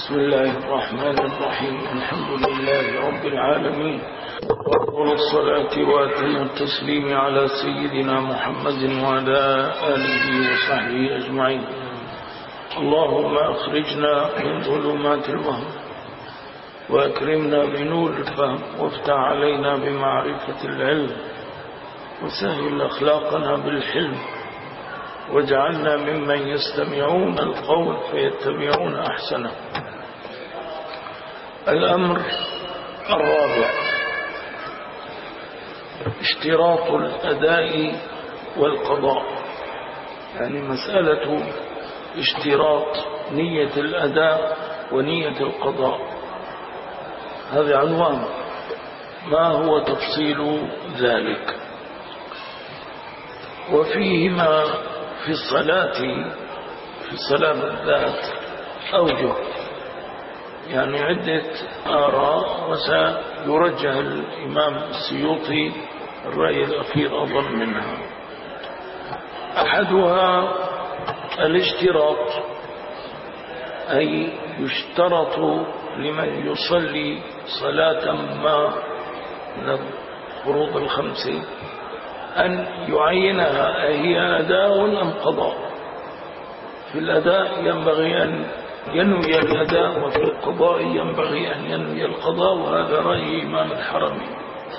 بسم الله الرحمن الرحيم. الحمد لله رب العالمين، وأفضل الصلاة وأتم التسليم على سيدنا محمد وعلى آله وصحبه أجمعين. اللهم أخرجنا من ظلمات الوهم وأكرمنا بنور الفهم، وافتح علينا بمعرفة العلم، وسهل أخلاقنا بالحلم، واجعلنا ممن يستمعون القول فيتبعون أحسنه. الأمر الرابع: اشتراط الأداء والقضاء، يعني مسألة اشتراط نية الأداء ونية القضاء. هذا عنوان. ما هو تفصيل ذلك؟ وفيهما في الصلاة بالذات أوجه، يعني عدة آراء، وسيرجح الإمام السيوطي الرأي الأخير أظن منها. أحدها الاشتراط، أي يشترط لمن يصلي صلاة ما من الفروض الخمس أن يعينها هي أداء أم قضاء. في الأداء ينبغي أن ينوي الأداء، وفي القضاء ينبغي أن ينوي القضاء، وهذا رأي إمام الحرمين.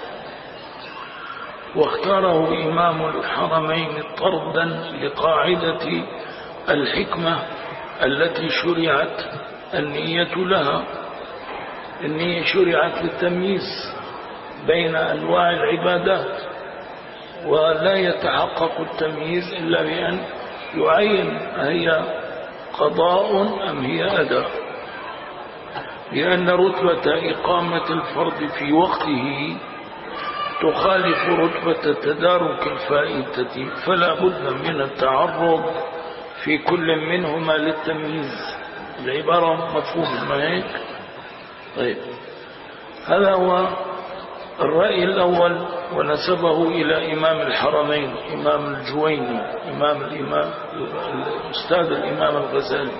واختاره إمام الحرمين طردا لقاعدة الحكمة التي شرعت النية لها. النية شرعت للتمييز بين أنواع العبادات، ولا يتحقق التمييز إلا بأن يعين هي قضاء أم هي أداء، لأن رتبة إقامة الفرض في وقته تخالف رتبة تدارك الفائتة، فلا بد من التعرض في كل منهما للتمييز. العبارة مفهوم ما هيك؟ طيب، هذا هو الرأي الأول، ونسبه إلى إمام الحرمين إمام الجويني الأستاذ الإمام الغزالي.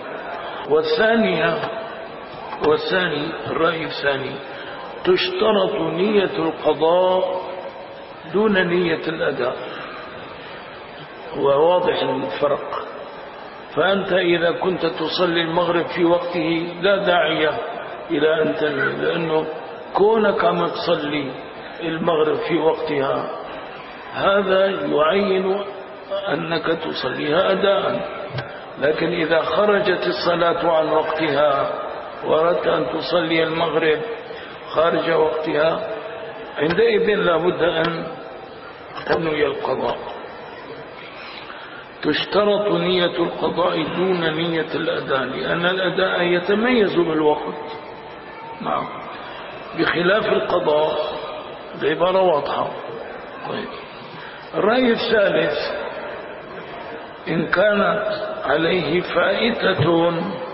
الرأي الثاني: تشترط نية القضاء دون نية الأداء. وواضح الفرق. فأنت إذا كنت تصلي المغرب في وقته لا داعي إلى أن تنوي، لأنه كونك ما تصلي المغرب في وقتها هذا يعين أنك تصليها أداء. لكن إذا خرجت الصلاة عن وقتها وأردت أن تصلي المغرب خارج وقتها، عندئذ لا بد أن تنوي القضاء. تشترط نية القضاء دون نية الأداء، لأن الأداء يتميز بالوقت. نعم، بخلاف القضاء. العبارة واضحة. طيب، الرأي الثالث: إن كانت عليه فائتة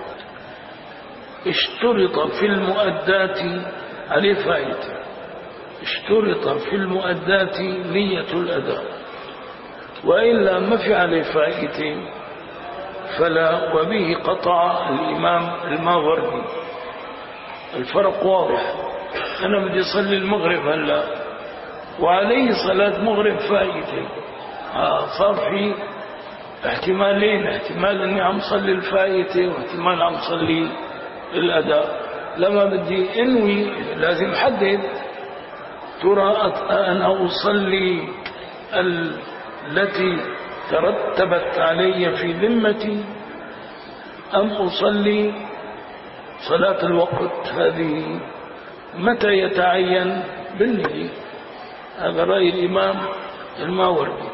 اشترط في المؤدات عليه فائتة، اشترط في المؤدات نية الأداء، وإلا ما في عليه فائتة فلا. وبه قطع الإمام الماوردي. الفرق واضح. أنا بدي أصلي المغرب هلا وعليه صلاة مغرب فائتة، صار في احتمالين: احتمال أني عم صلي الفائتة، واحتمال عم صلي الأداء. لما بدي أنوي لازم حدد، ترى أنا أصلي التي ترتبت علي في ذمتي أم أصلي صلاة الوقت؟ هذه متى يتعين؟ بالنية. هذا رأي الإمام الماوردي.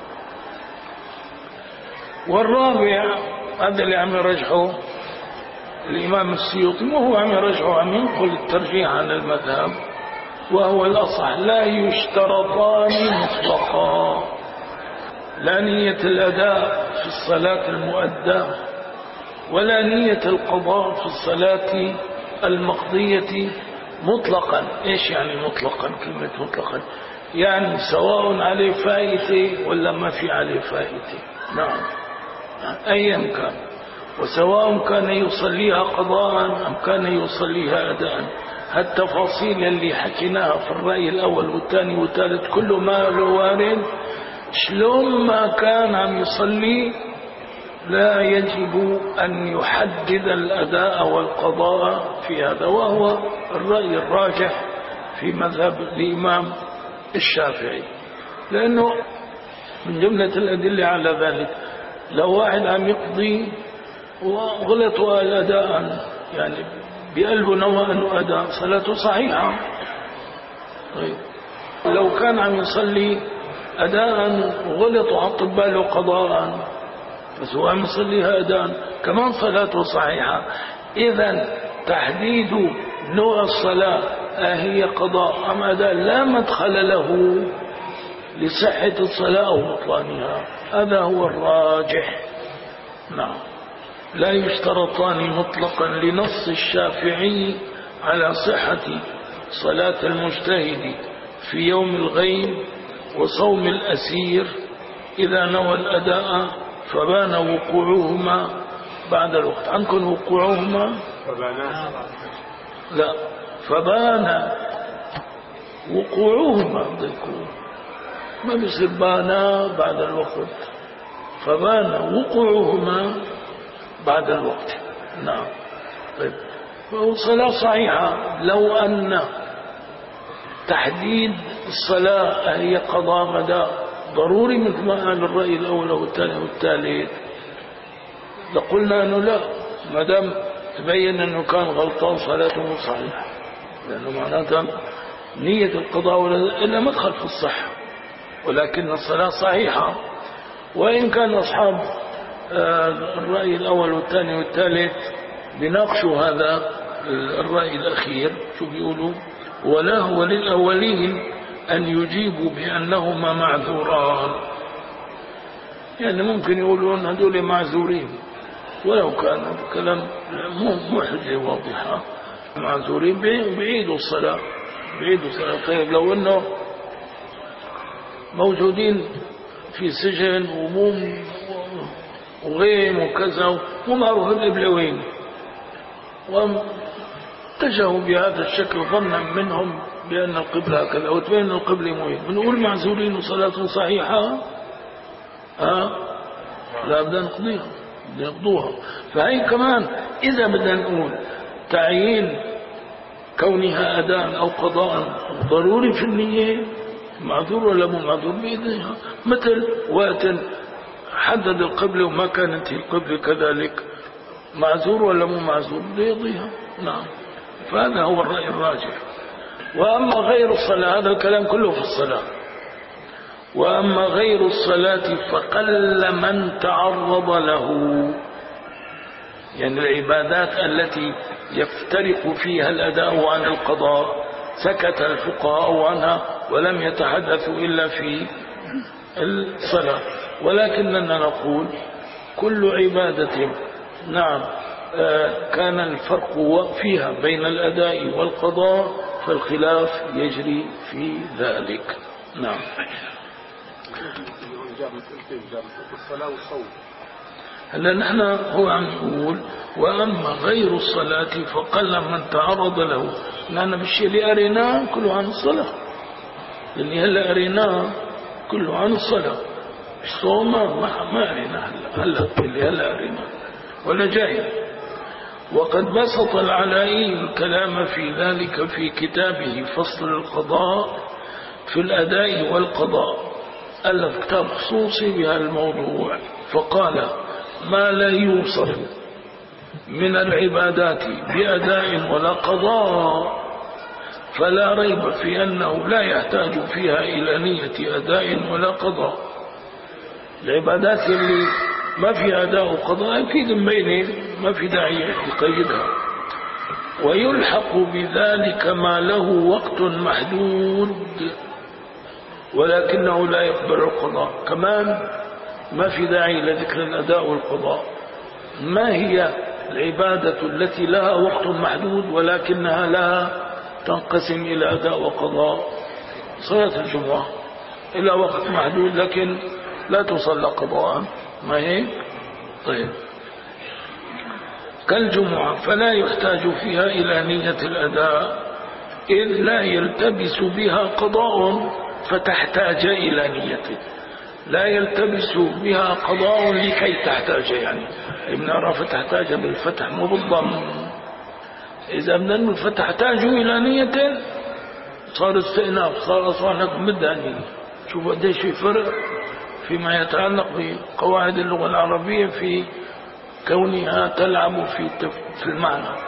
والرابع، هذا اللي عم يرجحه الإمام السيوطي، وهو عم يرجحه، عم ينقل الترجيح عن المذهب، وهو الأصح: لا يشترطان مطلقا، لا نية الأداء في الصلاة المؤداة ولا نية القضاء في الصلاة المقضية مطلقا. إيش يعني مطلقا؟ كلمة مطلقا يعني سواء عليه فائتة ولا ما في عليه فائتة. نعم، أيا كان. وسواء كان يصليها قضاء أم كان يصليها أداء. التفاصيل اللي حكيناها في الرأي الأول والثاني والثالث كل ما له وارد، شلون ما كان عم يصلي لا يجب أن يحدد الأداء والقضاء في هذا، وهو الرأي الراجح في مذهب الإمام الشافعي، لأنه من جملة الأدلة على ذلك لو واحد عم يقضي وغلط الأداء، يعني بقلبه نوى أنه أداء، صلاته صحيحة. طيب لو كان عم يصلي أداء وغلط وحط باله قضاء، فسواء عم يصليها أداء كمان صلاته صحيحة. إذن تحديد نوع الصلاة هي قضاء أم أداء لا مدخل له لصحة الصلاة أو بطلانها، هذا هو الراجح. نعم، لا يشترطان مطلقا لنص الشافعي على صحة صلاة المجتهد في يوم الغيم وصوم الأسير إذا نوى الأداء فبان وقوعهما بعد الوقت. عندكم وقوعهما؟ لا، فبان وقوعهما، ما بيصير بانا بعد الوقت، فبان وقوعهما بعد الوقت. نعم. طيب فهو صلاة صحيحة لو أن تحديد الصلاة هي قضاء مدى ضروري مثل ما قال الرأي الأول والثاني والثالث، لقلنا أنه لا، ما دام تبين أنه كان غلطان صلاته صحيحة، لأنه معناتها نية القضاء إلا مدخل في الصحة، ولكن الصلاة صحيحة. وإن كان أصحاب الرأي الأول والثاني والثالث بيناقشوا هذا الرأي الأخير، شو بيقولوا؟ ولا هو للأولين أن يجيبوا بأنهما معذوران، يعني ممكن يقولون هذول معذورين ولو كان كلام مو حجة واضحة، معذورين بعيدوا الصلاة، بعيدوا الصلاة. طيب لو أنه موجودين في سجن وغيم وكذا ومعروف القبلة وين، واتجهوا بهذا الشكل ظنا منهم بأن القبلة هكذا وتبين القبلة وين، بنقول معذورين وصلاة صحيحة؟ لا، بدنا نقضيها، بدنا نقضوها. فهي كمان إذا بدنا نقول تعيين كونها أداء أو قضاء ضروري في النية، معذور ولا مو معذور بإذنها، مثل وقت حدد القبلة وما كانت القبلة كذلك، معذور ولا مو معذور بيضيها. نعم، فهذا هو الرأي الراجح. وأما غير الصلاة، هذا الكلام كله في الصلاة. وأما غير الصلاة فقل من تعرض له، يعني العبادات التي يفترق فيها الأداء عن القضاء سكت الفقهاء عنها ولم يتحدثوا إلا في الصلاة. ولكننا نقول كل عبادة نعم كان الفرق فيها بين الأداء والقضاء فالخلاف يجري في ذلك. نعم. هلا نحن هو عم يقول وأما غير الصلاة فقل من تعرض له، لأن بالشيء اللي أريناه كله عن الصلاة، اللي هلا أريناه كله عن الصلاة. الصوم ما أريناه هلا اللي هلا أريناه ولا جاي. وقد بسط العلائي الكلام في ذلك في كتابه فصل القضاء في الأداء والقضاء، ألف كتاب خصوصي بهذا الموضوع، فقال ما لا يوصف من العبادات بأداء ولا قضاء فلا ريب في أنه لا يحتاج فيها إلى نية أداء ولا قضاء. العبادات اللي ما في أداء وقضاء أكيد مبينين، ما في داعي يقيدها. ويلحق بذلك ما له وقت محدود ولكنه لا يقبل القضاء، كمان ما في داعي لذكر الأداء والقضاء. ما هي العبادة التي لها وقت محدود ولكنها لا تنقسم إلى أداء وقضاء؟ صلاة الجمعة إلى وقت محدود لكن لا تصلى قضاء، ما هيك؟ طيب كالجمعة فلا يحتاج فيها إلى نية الأداء، إذ لا يلتبس بها قضاء فتحتاج إلى نيته. لا يلتبس بها قضاء لكي تحتاج، يعني ابن عرفة تحتاج بالفتح مو بالضم. إذا بدنا فتحتاج إلى نية صار استئناف، صار أصلا بدها نية. شوفوا قديش في فرق فيما يتعلق بقواعد اللغة العربية في كونها تلعب في المعنى.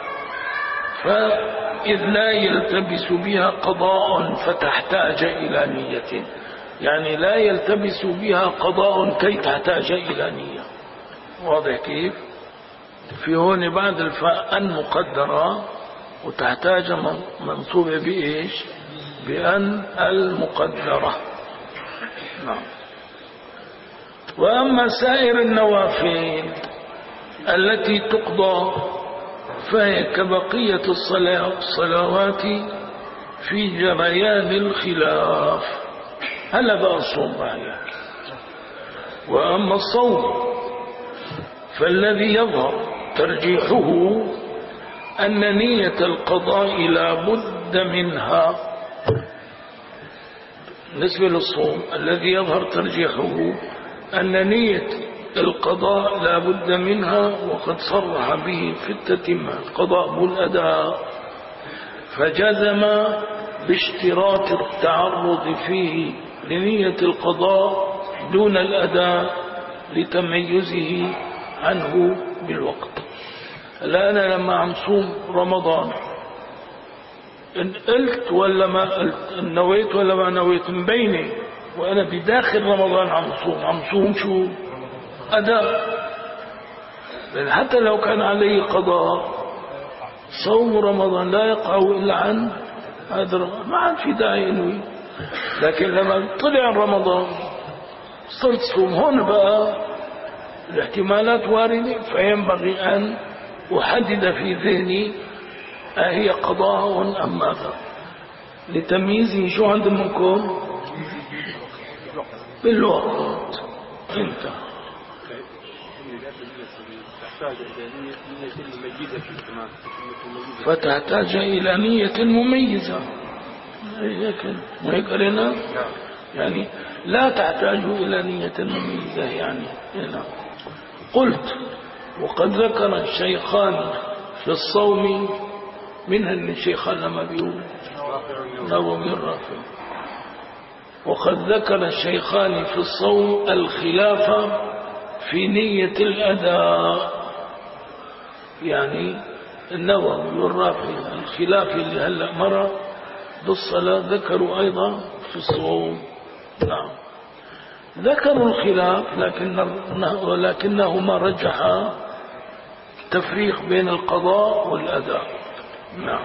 فإذ لا يلتبس بها قضاء فتحتاج إلى نية، يعني لا يلتبس بها قضاء كي تحتاج إلى نية. واضح كيف؟ في هون بعد الفاء أن مقدرة وتحتاج منصوبة بإيش؟ بأن المقدرة. نعم. وأما سائر النوافل التي تقضى فهي كبقية الصلوات في جريان الخلاف. هلا بقى الصوم معي. وأما الصوم فالذي يظهر ترجيحه أن نية القضاء لا بد منها. بالنسبة للصوم الذي يظهر ترجيحه أن نية القضاء لا بد منها، وقد صرح به في التتمة القضاء بالأداء، فجزم باشتراط التعرض فيه لنية القضاء دون الأداء لتميزه عنه بالوقت. الآن لما عم صوم رمضان إن قلت ولا ما قلت، إن نويت ولا ما نويت، مبينة وأنا بداخل رمضان عم صوم شو؟ أداء. حتى لو كان علي قضاء صوم رمضان لا يقع إلا عن هذا، ما عاد في داعي إنه. لكن لما طلع رمضان صرت صوم، هون بقى الاحتمالات واردة، فينبغي أن أحدد في ذهني أهي قضاء أم ماذا، لتمييزه شو عند منكم بالوقت. انت فتحتاج إلى نية مميزة، ما يقرنا يعني لا تحتاج إلى نية مميزة يعني هنا. قلت وقد ذكر الشيخان في الصوم، منها الشيخان لما بيقول نووي الرافع، وقد ذكر الشيخان في الصوم الخلاف في نية الأداء، يعني النووي والرافع الخلاف اللي هلأ مرة بالصلاة ذكروا أيضا في الصوم. نعم ذكروا الخلاف ولكنهما رجحا تفريق بين القضاء والأداء. نعم.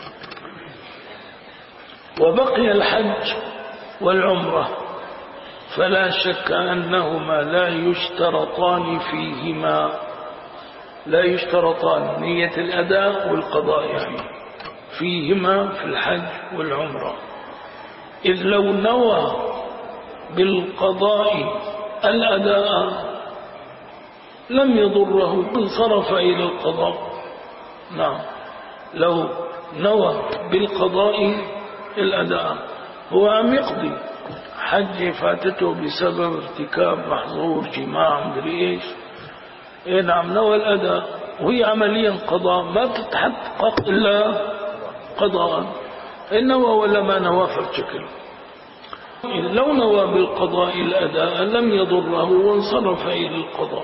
وبقي الحج والعمرة فلا شك أنهما لا يشترطان فيهما، لا يشترطان نية الأداء والقضاء يعني فيهما في الحج والعمرة، إذ لو نوى بالقضاء الأداء لم يضره انصرف إلى القضاء. نعم لو نوى بالقضاء الأداء هو عم يقضي حج فاتته بسبب ارتكاب محظور جماع مدري ايش، نعم نوى الأداء وهي عمليا قضاء ما تتحقق إلا قضاء، إن نوى ولا ما نوى فبشكل. لو نوى بالقضاء الأداء لم يضره وانصرف إلى القضاء.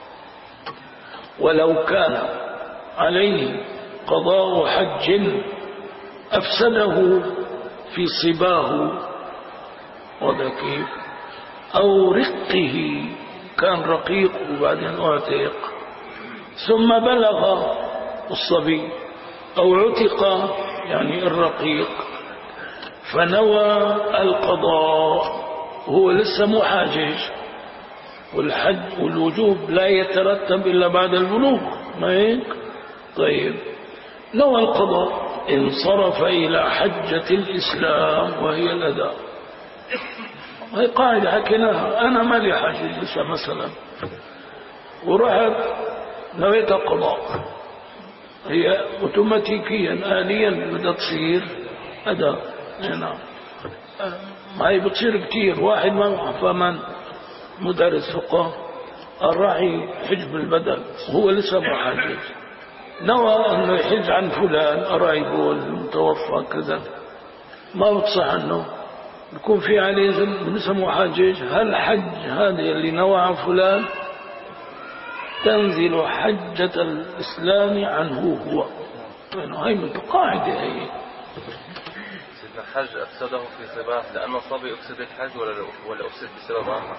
ولو كان عليه قضاء حج أفسده في صباه وذكيه أو رقه، كان رقيق وبعدين اعتق ثم بلغ الصبي، أو عتق يعني الرقيق فنوى القضاء هو لسه محاجج، والحج والوجوب لا يترتب إلا بعد البلوغ، ما هيك؟ طيب نوى القضاء انصرف إلى حجة الإسلام وهي الأداء. هي قاعدة حكيناها، أنا ما لي حاجة لسه مثلا ورحت نويت القضاء هي اوتوماتيكيا آليا بدها تصير أداء. نعم ما هي بتصير كتير. واحد ما فهمان مدرس فقه الراعي حج بالبدل هو لسه محاجج، نوى أنه يحج عن فلان قرايبه المتوفى كذا، ما بتصح عنه يكون في عليه لسه محاجج. هل حج هذا اللي نوى عن فلان تنزل حجة الإسلام عنه هو. هاي من القاعدة هي. الحج أفسده في صباه لأنه الصبي أفسد الحج ولا أفسد بسبب آخر؟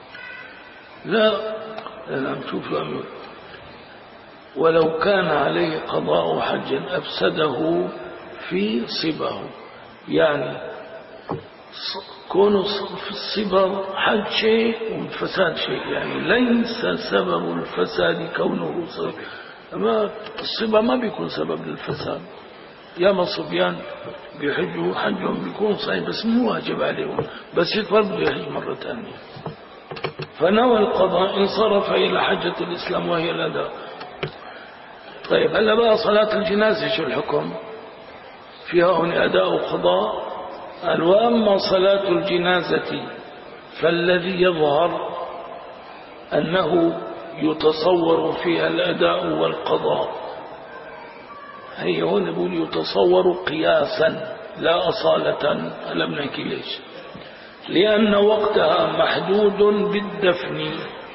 لا أنا أشوف له ولو كان عليه قضاء حج أفسده في صباه، يعني كونه في الصبا حج شيء والفساد شيء، يعني ليس سبب الفساد كونه صبا. أما الصبا ما بيكون سبب للفساد. ياما صبيان بيحجوا حجهم بيكون صحيح بس مو واجب عليهم، بس يكبر بده يحج مرة ثانية. فنوى القضاء انصرف إلى حجة الإسلام وهي الأداء. طيب هلا بقى صلاة الجنازة شو الحكم فيها؟ هنا أداء وقضاء. قال وأما صلاة الجنازة فالذي يظهر أنه يتصور فيها الأداء والقضاء. هي هنا بقول يتصور قياسا لا أصالة. ألم نحكي ليش؟ لأن وقتها محدود بالدفن،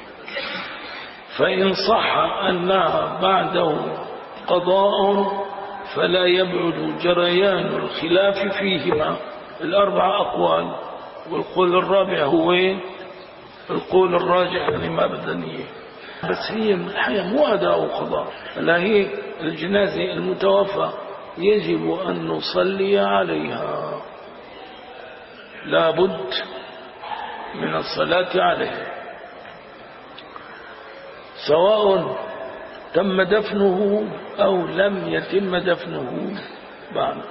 فإن صح أنها بعده قضاء فلا يبعد جريان الخلاف فيهما. الأربع أقوال والقول الرابع هو القول الراجح لما بدنيه. بس هي الحياة مو أداء وقضاء، لا هي الجنازة المتوفى يجب أن نصلي عليها، لا بد من الصلاة عليها سواء تم دفنه أو لم يتم دفنه بعد.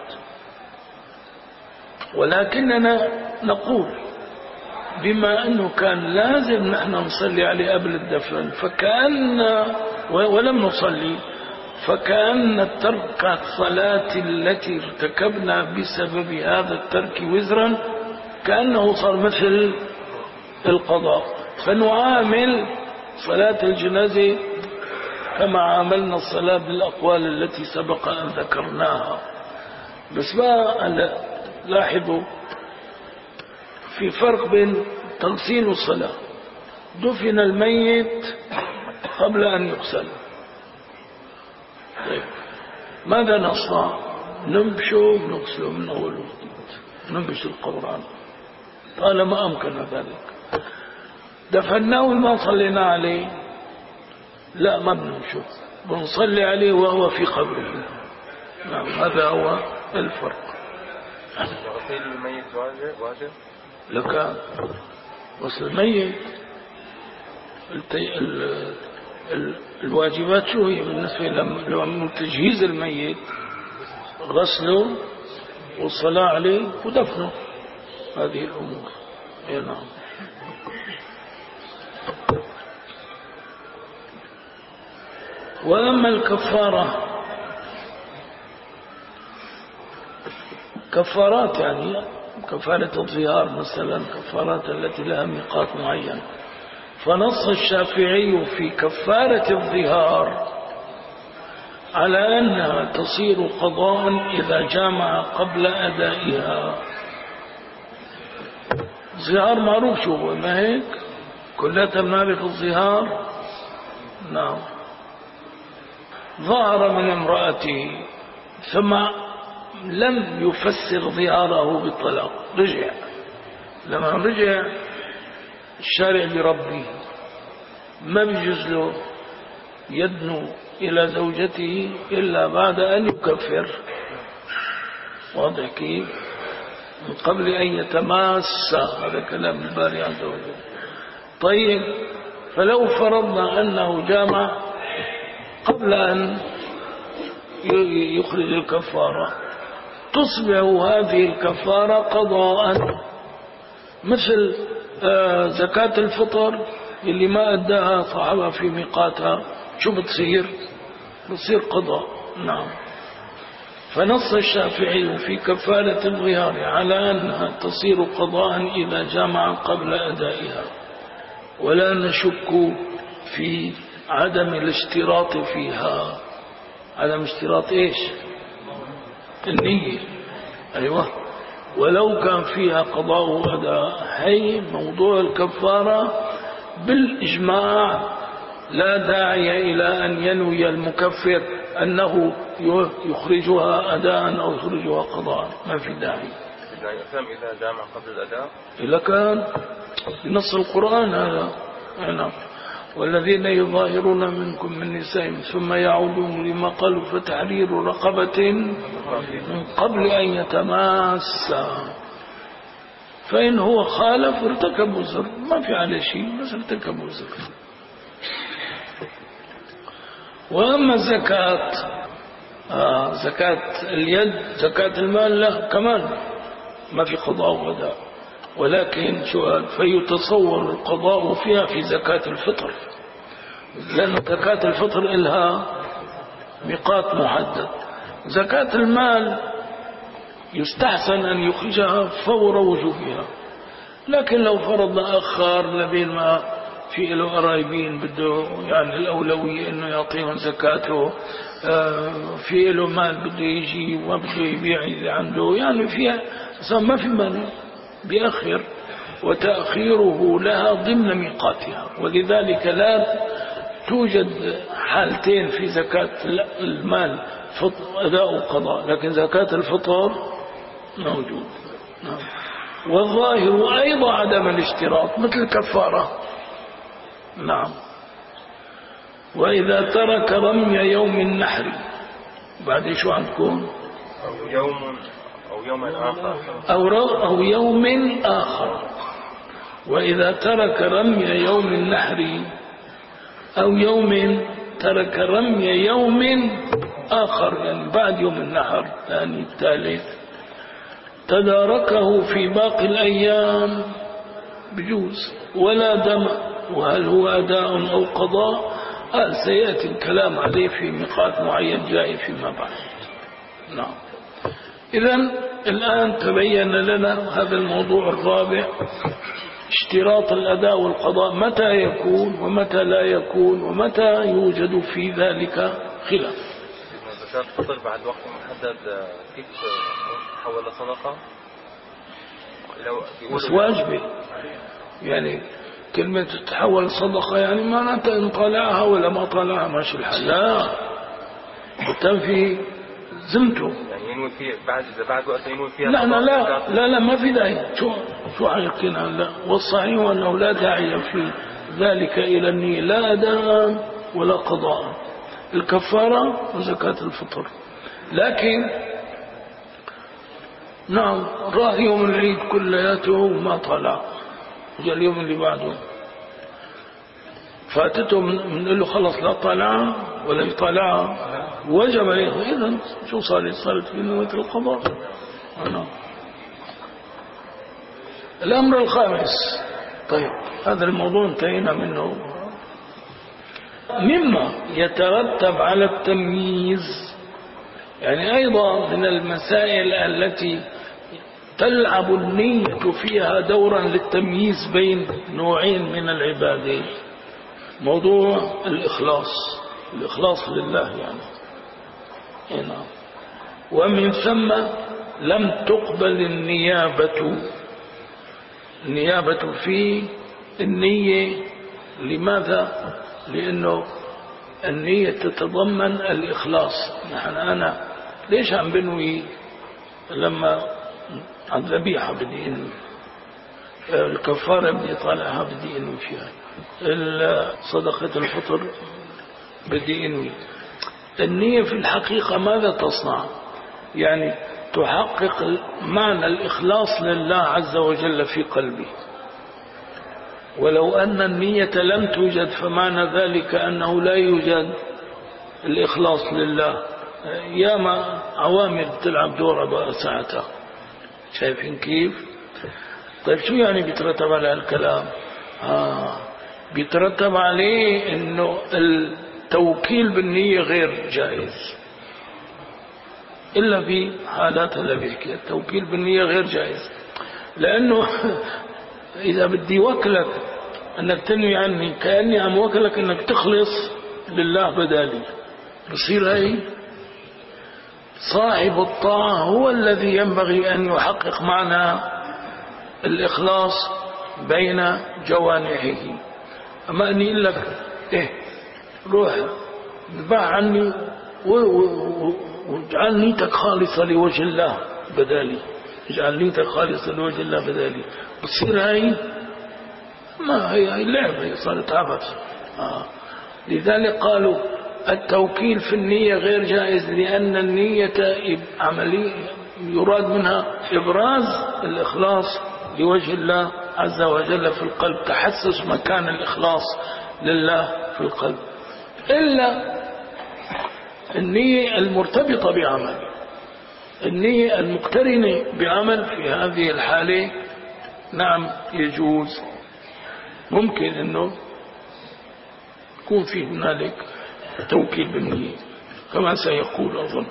ولكننا نقول بما أنه كان لازم نحن نصلي عليه قبل الدفن فكأن ولم نصلي فكأن ترك الصلاة التي ارتكبنا بسبب هذا الترك وزرا كأنه صار مثل القضاء. فنعامل صلاة الجنازة كما عاملنا الصلاة بالأقوال التي سبق أن ذكرناها. بس بقى لاحظوا في فرق بين تغسيل الصلاة. دفن الميت قبل أن يغسل، طيب ماذا نصنع؟ ننبشه نغسله من أول وجديد، ننبش القبران طالما أمكن ذلك. دفناه وما صلينا عليه لا ما بننبشه، بنصلي عليه وهو في قبره. نعم هذا هو الفرق. غسيل الميت واجب لك غسل الميت. الواجبات شو هي بالنسبة لتجهيز الميت؟ غسله والصلاة عليه ودفنه، هذه الأمور. نعم. وأما الكفارة، كفارات يعني كفارة الظهار مثلا، كفارات التي لها ميقات معين، فنص الشافعي في كفارة الظهار على أنها تصير قضاء إذا جامع قبل أدائها. الظهار معروف شو هو، ما هيك كلنا بنعرف الظهار. نعم. ظهر من امرأته ثم لم يفسر ظهاره بالطلاق، رجع. لما رجع الشارع بربه ما بيجوز له يدنو إلى زوجته إلا بعد أن يكفر، واضح كيف؟ من قبل أن يتماس. هذا كلام الباري عز وجل. طيب فلو فرضنا أنه جامع قبل أن يخرج الكفارة تصبح هذه الكفارة قضاء، مثل زكاة الفطر اللي ما أداها صاحبها في ميقاتها، شو بتصير؟ بتصير قضاء. نعم. فنص الشافعي في كفارة الظهار على أنها تصير قضاء إذا جامع قبل أدائها، ولا نشك في عدم الاشتراط فيها. عدم اشتراط إيش؟ النية. أيوة. ولو كان فيها قضاء وأداء، هي موضوع الكفارة بالإجماع لا داعي إلى أن ينوي المكفر أنه يخرجها أداء أو يخرجها قضاء، ما في داعي. إذا جامع قبل الأداء إذا كان بنص القرآن هذا. نعم. والذين يظاهرون منكم من نسائهم ثم يعودون لما قالوا فتحرير رقبة من قبل أن يتماسا، فإن هو خالف ارتكب وزر، ما في عليه شيء، بس ارتكب وزر. وأما زكاة زكاة اليد، زكاة المال، لا كمان ما في قضاء وأداء، ولكن سؤال فيتصور القضاء فيها في زكاة الفطر، لأن زكاة الفطر إلها ميقات محدد. زكاة المال يستحسن أن يخرجها فور وجوبها، لكن لو فرضنا أخر لبين ما في له قرايبين بده يعني الأولوية إنه يعطيهم زكاته، في له مال بده يجي وما بده يبيع اللي عنده، يعني فيها ما في مانع بيأخر، وتأخيره لها ضمن ميقاتها. ولذلك لا توجد حالتين في زكاة المال، أداء وقضاء، لكن زكاة الفطر موجود. والظاهر أيضا عدم الاشتراط مثل الكفارة. نعم. وإذا ترك رمي يوم النحر، بعد شو عندكم؟ أو يوم آخر أو يوم آخر. وإذا ترك رمي يوم النحر أو يوم ترك رمي يوم آخر، يعني بعد يوم النحر يعني الثالث، تداركه في باقي الأيام بجوز ولا دم. وهل هو أداء أو قضاء؟ سيأتي الكلام عليه في ميقات معين جاي فيما بعد. نعم. إذن الآن تبين لنا هذا الموضوع الرابع، اشتراط الأداء والقضاء، متى يكون ومتى لا يكون ومتى يوجد في ذلك خلاف. زكاة الفطر بعد وقت محدد كيف تحول صدقة؟ بس واجبة، يعني كلمة تتحول صدقة يعني معناتها إن طالعها ولا ما طالعها ماشي الحال، لا تنفي زمته، يعني ينوي فيه إذا بعد وقت ينوي فيها. لا ما في داعي. شو حيقين لا، والصحيح أنه لا داعي في ذلك إلى النية، لا أداء ولا قضاء، الكفارة وزكاة الفطر. لكن نعم راح يوم العيد كلياته وما طلع، جاء اليوم اللي بعده فاتته من له خلص لا طلع ولا يطلع وجب عليه. إذن شو صارت في نوة القضاء. الأمر الخامس. طيب هذا الموضوع انتهينا منه. مما يترتب على التمييز، يعني أيضا من المسائل التي تلعب النية فيها دورا للتمييز بين نوعين من العبادات، موضوع الإخلاص لله يعني هنا. ومن ثم لم تقبل النيابة في النية. لماذا؟ لأنه النية تتضمن الإخلاص. أنا ليش عم بنوي لما عن ذبيحة بدي إنوي، الكفارة بدي طالعها بدي إنوي فيها، صدقة الفطر بدي إنوي. النية في الحقيقة ماذا تصنع؟ يعني تحقق معنى الإخلاص لله عز وجل في قلبي. ولو أن النية لم توجد فمعنى ذلك أنه لا يوجد الإخلاص لله. ياما عوامل تلعب دورة بقى ساعتها، شايفين كيف؟ طيب شو يعني بيترتب على الكلام؟ بيترتب عليه انه التوكيل بالنية غير جائز، إلا في حالات اللي بيحكي التوكيل بالنية غير جائز، لأنه إذا بدي وكلك أنك تنوي عني كأني عم وكلك أنك تخلص لله بدالي، بصير هي صاحب الطاعة هو الذي ينبغي أن يحقق معنى الإخلاص بين جوانحه. أما أني أقول لك روح ذبح عني واجعل نيتك خالصة لوجه الله بدالي، اجعل نيتك خالصة لوجه الله بدالي، بتصير هاي ما هي لعبة، هي صارت عبث. لذلك قالوا التوكيل في النية غير جائز، لأن النية عملية يراد منها إبراز الإخلاص لوجه الله عز وجل في القلب، تحسس مكان الإخلاص لله في القلب، إلا النية المرتبطة بعمل، النية المقترنة بعمل في هذه الحالة نعم يجوز، ممكن أنه يكون في هنالك توكيل بالنية كما سيقول أظن.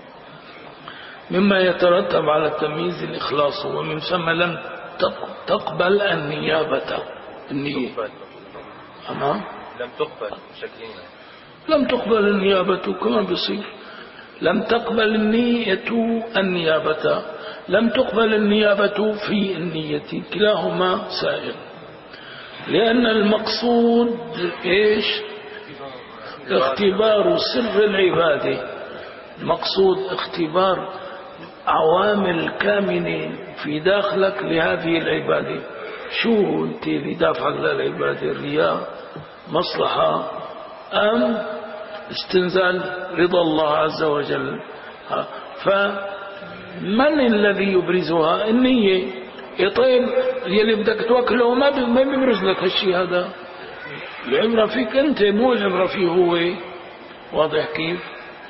مما يترتب على التمييز الإخلاص، ومن ثم لم تقبل النيابة النية أما لم تقبل شكلين، لم تقبل النيابة كما بيصير، لم تقبل النية النيابة، لم تقبل النيابة في النية، كلاهما سائل، لأن المقصود إيش؟ اختبار سر العبادة، المقصود اختبار عوامل كامنة في داخلك لهذه العبادة. شو انت اللي دافعك للعبادة؟ الرياء، مصلحة، أم استنزال رضا الله عز وجل؟ فمن الذي يبرزها؟ النية. طيب يلي بدك توكله ما بيبرز لك هالشيء هذا، العبرة فيك أنت مو العبرة فيه هو. واضح كيف؟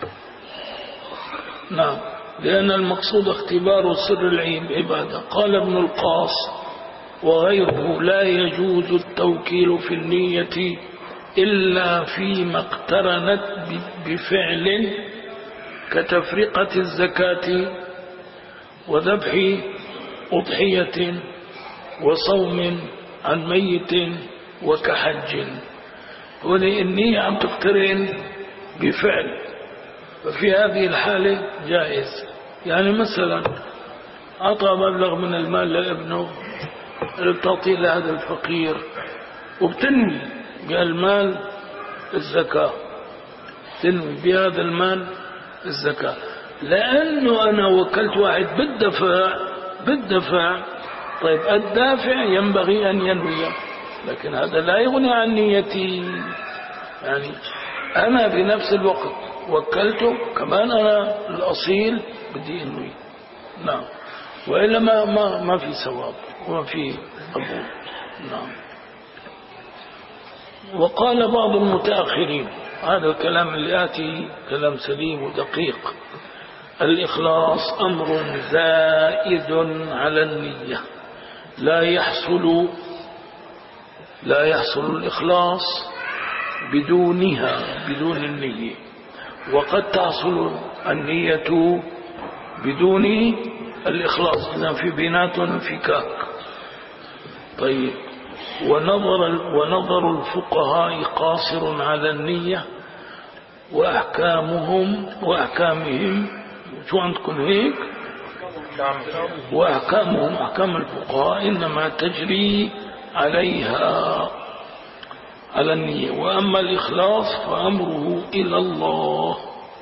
نعم، لأن المقصود اختبار سر العبادة. قال ابن القاص وغيره لا يجوز التوكيل في النية إلا فيما اقترنت بفعل كتفرقة الزكاة وذبح أضحية وصوم عن ميت وكحج. والنية عم تقترن بفعل، ففي هذه الحالة جائز. يعني مثلا أعطى مبلغ من المال لابنه تعطيه لهذا الفقير، وبتنوي بالمال الزكاة، تنوي بهذا المال الزكاة، لأنه أنا وكلت واحد بالدفع. طيب الدافع ينبغي أن ينوي، لكن هذا لا يغني عن نيتي. يعني أنا بنفس الوقت وكلته، كمان أنا الأصيل بدي أنوي. نعم، وإلا ما في ثواب وما في قبول. نعم. وقال بعض المتأخرين، هذا الكلام اللي آتي كلام سليم ودقيق، الإخلاص أمر زائد على النية، لا يحصل الإخلاص بدون النية، وقد تحصل النية بدون الإخلاص، إذن في بينات انفكاك. طيب، ونظر الفقهاء قاصر على النية وأحكامهم شو عندكم هيك؟ وأحكامهم أحكام الفقهاء إنما تجري عليها على النية، وأما الإخلاص فأمره إلى الله.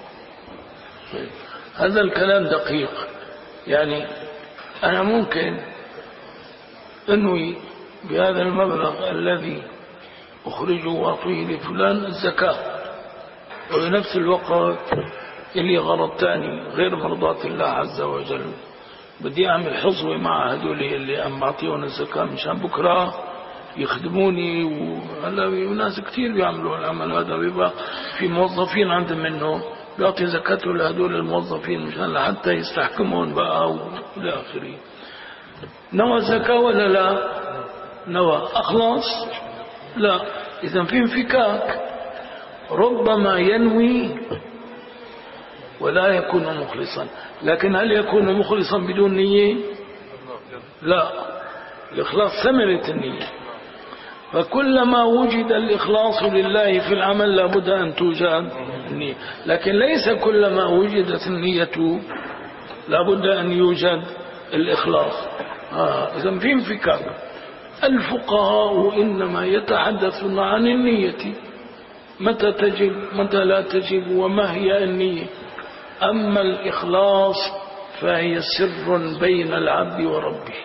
هذا الكلام دقيق. يعني أنا ممكن أنوي بهذا المبلغ الذي أخرجه وأعطيه لفلان الزكاة، وبنفس الوقت اللي غرض تاني غير مرضات الله عز وجل، بدي أعمل حظوة مع هدول اللي عم بعطيهم الزكاة مشان بكرة يخدموني. وهلا ناس كتير بيعملوا العمل هذا، بيبقى في موظفين عندهم منه بيعطي زكاته لهدول الموظفين مشان لحتى يستحكمون بقى وإلى آخره. نوى الزكاة ولا لا؟ نوى. أخلص؟ لا. إذا في انفكاك. ربما ينوي ولا يكون مخلصا. لكن هل يكون مخلصا بدون نية؟ لا، الإخلاص ثمرة النية. فكلما وجد الإخلاص لله في العمل لابد أن توجد النية، لكن ليس كلما وجدت النية لابد أن يوجد الإخلاص. إذن في انفكاك. الفقهاء إنما يتحدثون عن النية، متى تجب متى لا تجب وما هي النية. أما الإخلاص فهي سر بين العبد وربه.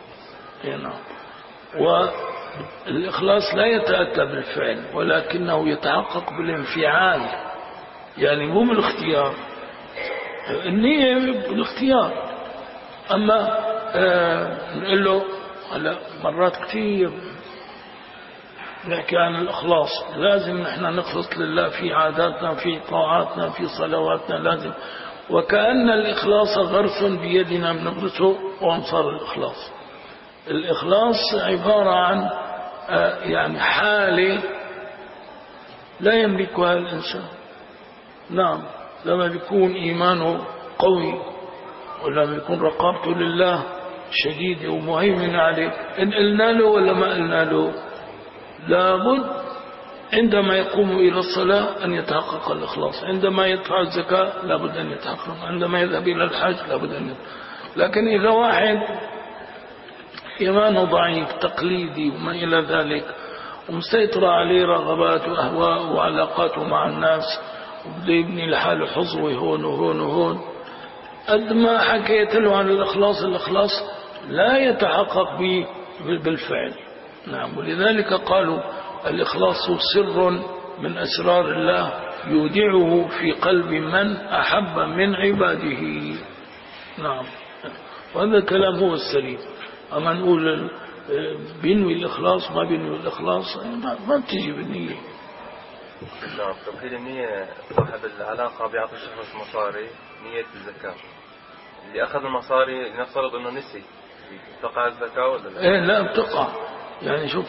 والإخلاص لا يتأتى بالفعل ولكنه يتحقق بالانفعال، يعني مو بالاختيار. النية بالاختيار. أما نقول له هلا مرات كثير نحكي عن الإخلاص، لازم نحن نخلص لله في عاداتنا في طاعاتنا في صلواتنا، لازم، وكأن الإخلاص غرس بيدنا بنغرسه وانصار الإخلاص. الإخلاص عبارة عن يعني حالة لا يملكها الإنسان. نعم، لما بيكون إيمانه قوي ولما يكون رقابته لله شديدة ومهيمنة عليه، إن قلنا له ولا ما قلنا له، لابد عندما يقوم إلى الصلاة أن يتحقق الإخلاص، عندما يدفع الزكاة لابد أن يتحقق، عندما يذهب إلى الحج لابد أن يتحقق. لكن إذا واحد إيمانه ضعيف تقليدي وما إلى ذلك ومسيطرة عليه رغبات وأهواء وعلاقاته مع الناس وبده يبني لحاله حظوة هون وهون وهون، قد ما حكيت له عن الإخلاص، الإخلاص لا يتحقق بالفعل. نعم، ولذلك قالوا الإخلاص سر من أسرار الله يودعه في قلب من أحب من عباده. نعم، وهذا الكلام هو السليم. أما نقول بينوي الإخلاص ما بينوي الإخلاص ما بتجي بالنية. نعم، توحيد النية صاحب العلاقة بيعطي الشخص مصاري نية الزكاة، اللي أخذ المصاري نفترض أنه نسي، تقع الزكاة ولا لا؟ إيه لا بتقع. يعني شوف،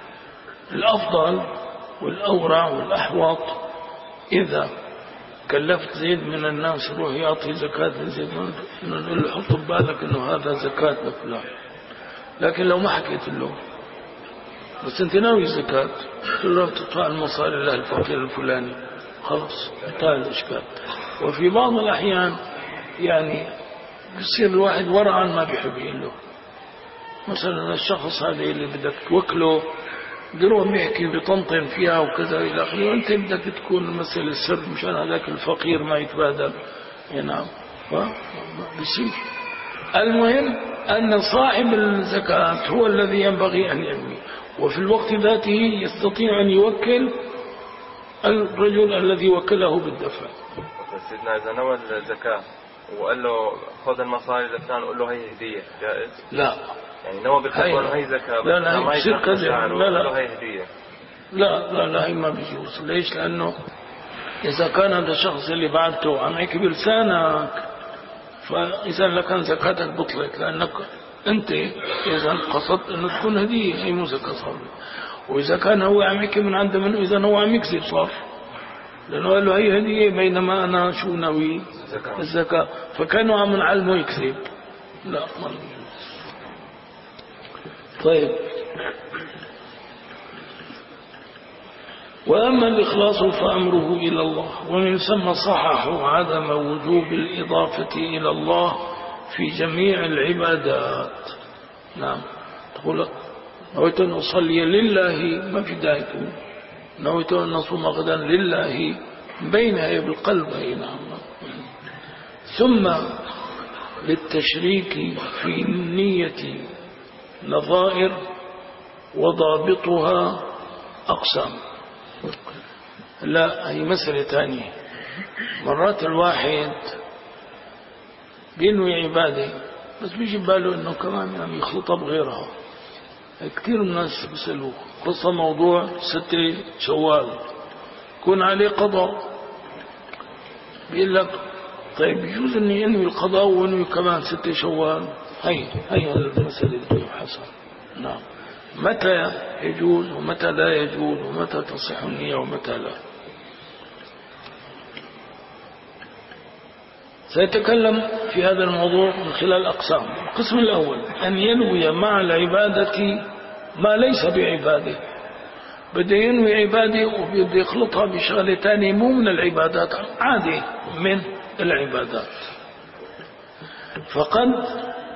الأفضل والأورع والأحوط إذا كلفت زيد من الناس يروح يعطي زكاة لزيد، نقول له حط ببالك أنه هذا زكاة لفلان. لكن لو ما حكيت له بس أنت ناوي الزكاة، تقول له تدفع المصاري للفقير الفلاني، خلاص انتهى الإشكال. وفي بعض الأحيان يعني بصير الواحد ورعا ما بيحب يقول له، مثلا الشخص هذا اللي بدك توكله بيروح بيحكي بيطنطن فيها وكذا إلى آخره، وأنت بدك تكون المسألة السر مشان هذاك الفقير ما يتبادل. نعم، بيصير. المهم أن صاحب الزكاة هو الذي ينبغي أن ينوي، وفي الوقت ذاته يستطيع أن يوكل الرجل الذي وكله بالدفع. سيدنا إذا نوى الزكاة وقال له خذ المصاري لفلان وقال له هي هدية، جائز؟ لا، يعني نوى بالخطوة هي زكاة. لا لا، ما يصير كذا. لا هي هدية. لا هي ما بيجوز. ليش؟ لأنه إذا كان هذا الشخص اللي بعته عم يحكي بلسانك فإذا لكان زكاتك بطلت، لأنك أنت إذا قصدت أنه تكون هدية، هي مو زكاة صارت. وإذا كان هو عم يحكي من عنده منه، إذا هو عم يكذب صار، لأنه قال له هي هدية بينما أنا شو ناوي الزكاة، فكانوا عم نعلمه يكذب. لا ما يجوز. طيب، وأما الإخلاص فأمره إلى الله، ومن ثم صححوا عدم وجوب الإضافة إلى الله في جميع العبادات. نعم، تقول نويت أن أصلي لله ما في داعي، نويت أن نصوم غدا لله بينها بالقلب. نعم. ثم للتشريك في النية نظائر وضابطها أقسام. لا، هي مسألة ثانية. مرات الواحد بينوي عبادة بس بيجي باله انه كمان يعني يخلطها بغيرها. كثير من الناس بيسألوه قصة موضوع 6 شوال يكون عليه قضاء، بيقول لك طيب يجوز اني انوي القضاء وانوي كمان 6 شوال؟ هي المسألة اللي يبحثها. نعم، متى يجوز ومتى لا يجوز ومتى تصح النية ومتى لا. سيتكلم في هذا الموضوع من خلال أقسام. القسم الأول أن ينوي مع العبادة ما ليس بعباده، بده ينوي عباده وبده يخلطها بشغلة تانية مو من العبادات، عادي من العبادات، فقد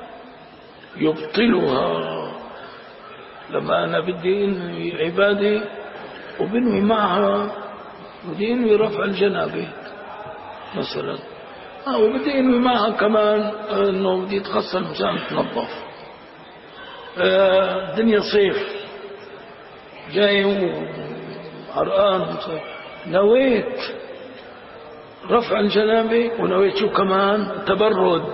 يبطلها. لما أنا بدي أنوي عبادة وبنوي معها بدي أنوي رفع الجنابة مثلا، وبدي أنوي معها كمان أنه بدي يتغسل مشان تنظف، الدنيا صيف جاي وعرقان، نويت رفع الجنابة ونويت شو كمان تبرد،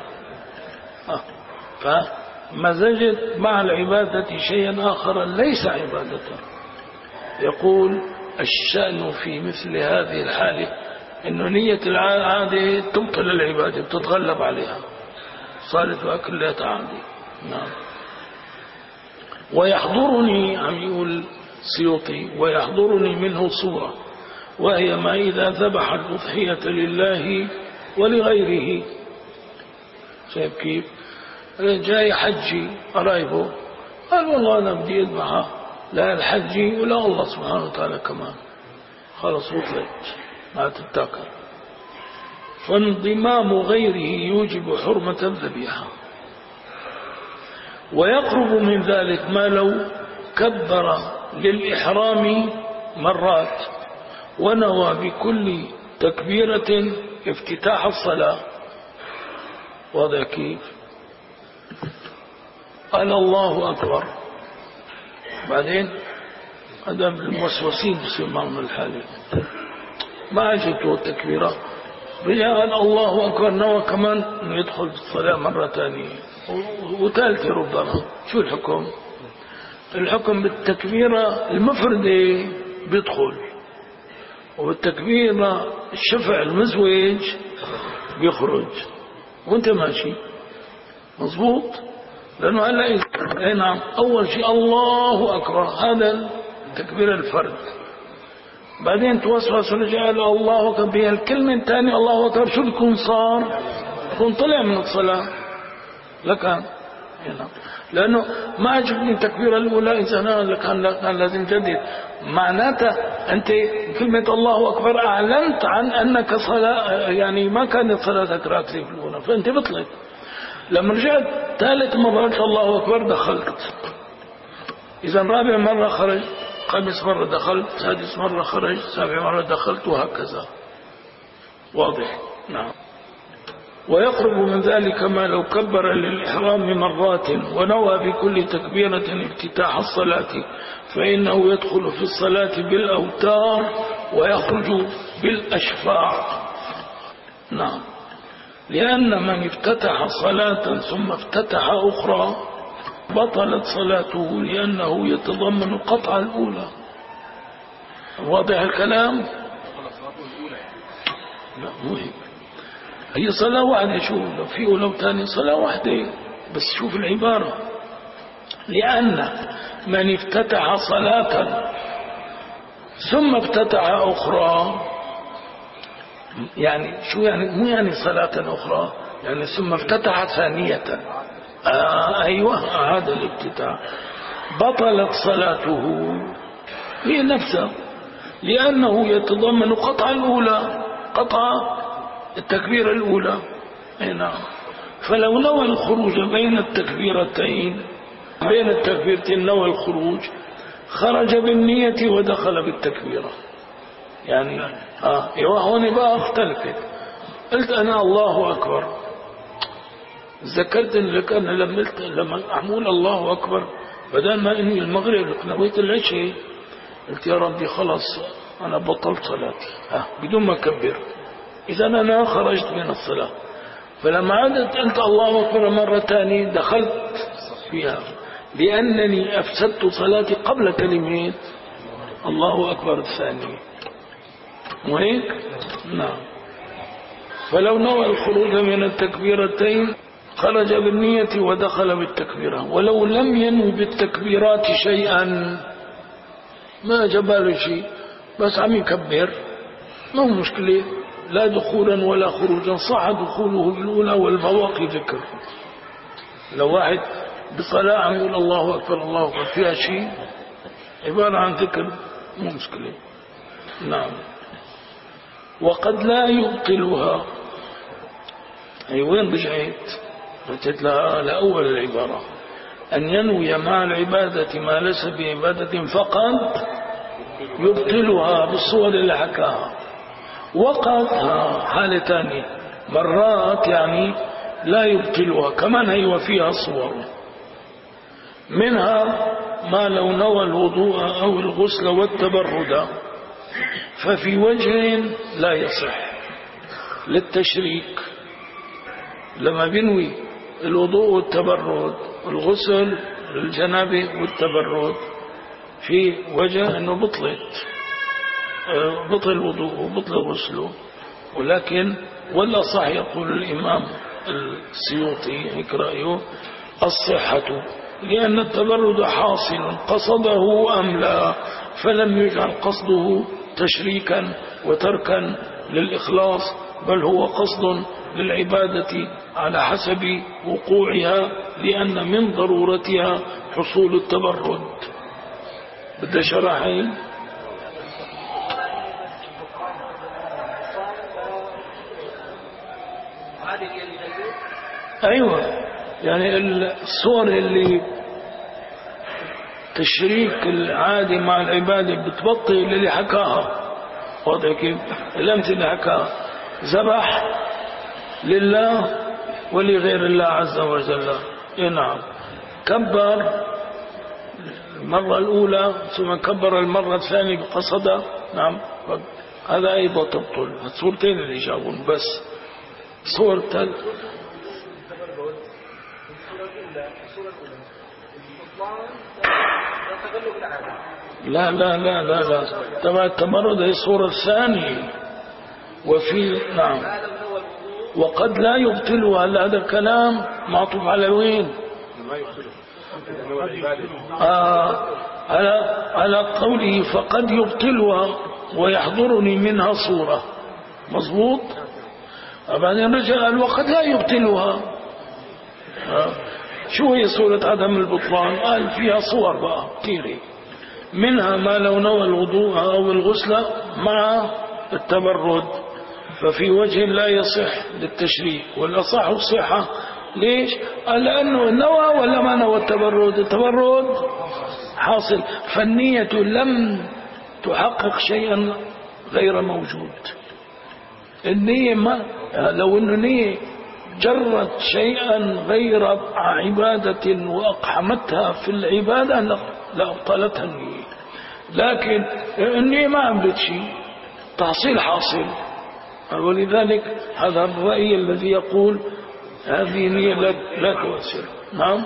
فمزجت مع العبادة شيئا آخر ليس عبادة. يقول الشأن في مثل هذه الحالة إنه نية العادة تبطل العبادة، بتتغلب عليها، صارت وأكلات عادة. نعم. ويحضرني، عم يقول سيوطي، ويحضرني منه صورة، وهي ما إذا ذبح الأضحية لله ولغيره. شايف كيف؟ جاي حجي قرايبه قال والله أنا بدي أذبحها لا الحجي ولا الله سبحانه وتعالى كمان، خلص وطلت ما تتاكل. فانضمام غيره يوجب حرمة الذبيحة. ويقرب من ذلك ما لو كبر للإحرام مرات ونوى بكل تكبيرة افتتاح الصلاة. واضح كيف؟ قال الله أكبر، بعدين هذا الموسوسين بصير معهم الحالة، ما أجته التكبيرة، رجع قال الله أكبر، نوى كمان أنه يدخل في الصلاة مرة ثانية وثالثة ربما. شو الحكم؟ الحكم بالتكبيرة المفردة بيدخل، وبالتكبيرة الشفع المزوج بيخرج، وانت ماشي مظبوط. لأنه هلا نعم أول شيء الله أكبر، هذا تكبير الفرد، بعدين توسوس ورجع الله أكبر بها الكلمة الثانية الله أكبر، شو بيكون صار؟ بيكون طلع من الصلاة لكان هنا، لأنه ما عجبني التكبيرة الأولى إذا أنا كان لازم جديد. معناته أنت كلمة الله أكبر أعلنت عن أنك صلاة، يعني ما كانت صلاتك راتبة في الأولى، فأنت بطلت. لما رجعت ثالث مرة قلت الله أكبر دخلت، إذا رابع مرة خرج، خامس مرة دخلت، سادس مرة خرج، سابع مرة دخلت، وهكذا. واضح؟ نعم. ويقرب من ذلك ما لو كبر للإحرام مرات ونوى بكل تكبيرة افتتاح الصلاة، فإنه يدخل في الصلاة بالأوتار ويخرج بالأشفاع. نعم. لأن من افتتح صلاة ثم افتتح أخرى بطلت صلاته، لأنه يتضمن قطع الأولى. واضح الكلام؟ لا مهم، هي صلاة واحدة. شو لو في ولو تاني صلاة واحدة، بس شوف العبارة، لأن من افتتح صلاة ثم افتتح أخرى، يعني شو يعني؟ مو يعني صلاة أخرى، يعني ثم افتتح ثانية. أيوة هذا الافتتاح، بطلت صلاته هي نفسها، لأنه يتضمن قطع الأولى، قطع التكبيرة الأولى. نعم. فلو نوى الخروج بين التكبيرتين، بين التكبيرتين نوى الخروج، خرج بالنية ودخل بالتكبيرة. يعني هون بقى اختلفت، قلت أنا الله أكبر، ذكرت لك أنا لما أعمل الله أكبر بدل ما إني المغرب نويت العشاء، قلت يا ربي خلاص أنا بطلت صلاتي بدون ما أكبر، إذا أنا خرجت من الصلاة. فلما عدت أنت الله أكبر مرة ثانية دخلت فيها، لأنني أفسدت صلاتي قبل كلمة الله أكبر الثانية، وهيك. نعم. فلو نوى الخروج من التكبيرتين خرج بالنية ودخل بالتكبيرة، ولو لم ينوي بالتكبيرات شيئا، ما جبال شيء، بس عم يكبر، ما هو مشكلة، لا دخولا ولا خروجا، صح دخوله بالأولى والبواقي ذكر. لو واحد بصلاة عم يقول الله أكبر الله أكبر فيها شيء عبارة عن ذكر مو مشكلة. نعم. وقد لا يبطلها، أي وين رجعت؟ رجعت لها لأول العبارة، أن ينوي مع العبادة ما ليس بعبادة فقط يبطلها بالصور اللي حكاها. وقد حالة ثانية مرات يعني لا يبطلها كمان هي وفيها صور، منها ما لو نوى الوضوء أو الغسل والتبرد ففي وجه لا يصح للتشريك. لما بينوي الوضوء والتبرد والغسل للجنابة والتبرد في وجه أنه بطل وضوءه وبطل غسله، ولكن ولا صح يقول الإمام السيوطي هيك رأيه الصحة، لأن التبرد حاصل قصده أم لا، فلم يجعل قصده تشريكا وتركا للإخلاص، بل هو قصد للعبادة على حسب وقوعها، لأن من ضرورتها حصول التبرد. بدي شرحين. أيوة، يعني الصور اللي تشريك العادي مع العبادة بتبطل اللي حكاها. واضح كيف؟ الأمثلة اللي حكاها ذبح لله ولغير الله عز وجل. نعم. كبر المرة الأولى ثم كبر المرة الثانية بقصدها. نعم. هذا أيضا تبطل. الصورتين اللي جابون بس صور لا لا لا لا لا تبع التمرد هي الصورة الثانية. وفي نعم وقد لا يبطلها. هذا الكلام معطوف على وين؟ على قوله فقد يبطلها ويحضرني منها صورة. مظبوط. بعدين رجع قال وقد لا يبطلها. شو هي صورة عدم البطلان؟ قال فيها صور بقى كثيرة، منها ما لو نوى الوضوء أو الغسل مع التبرد ففي وجه لا يصح للتشريك، والأصح الصحة. ليش؟ قال لأنه نوى ولا ما نوى التبرد؟ التبرد حاصل، فالنية لم تحقق شيئا غير موجود. النية ما لو أنه نية جرت شيئا غير عبادة وأقحمتها في العبادة لأبطلتها النية، لكن النية ما عملت شيء، تحصيل حاصل. ولذلك هذا الرأي الذي يقول هذه نية لا تؤثر. نعم